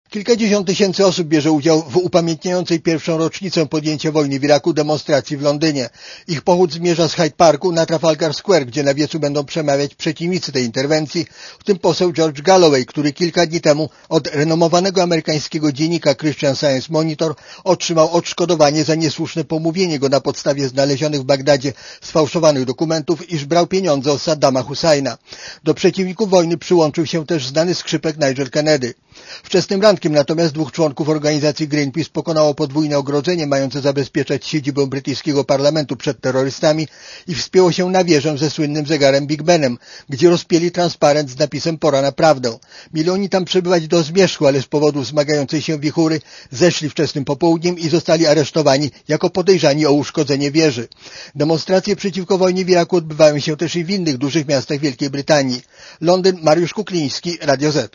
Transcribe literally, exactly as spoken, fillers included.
Kilkadziesiąt tysięcy osób bierze udział w upamiętniającej pierwszą rocznicę podjęcia wojny w Iraku demonstracji w Londynie. Ich pochód zmierza z Hyde Parku na Trafalgar Square, gdzie na wiecu będą przemawiać przeciwnicy tej interwencji, w tym poseł George Galloway, który kilka dni temu od renomowanego amerykańskiego dziennika Christian Science Monitor otrzymał odszkodowanie za niesłuszne pomówienie go na podstawie znalezionych w Bagdadzie sfałszowanych dokumentów, iż brał pieniądze od Saddama Husajna. Do przeciwników wojny przyłączył się też znany skrzypek Nigel Kennedy. Wczesnym rankiem natomiast dwóch członków organizacji Greenpeace pokonało podwójne ogrodzenie mające zabezpieczać siedzibę brytyjskiego parlamentu przed terrorystami i wspięło się na wieżę ze słynnym zegarem Big Benem, gdzie rozpięli transparent z napisem "Pora na prawdę". Mieli oni tam przebywać do zmierzchu, ale z powodu wzmagającej się wichury zeszli wczesnym popołudniem i zostali aresztowani jako podejrzani o uszkodzenie wieży. Demonstracje przeciwko wojnie w Iraku odbywają się też i w innych dużych miastach Wielkiej Brytanii. Londyn, Mariusz Kukliński, Radio Z.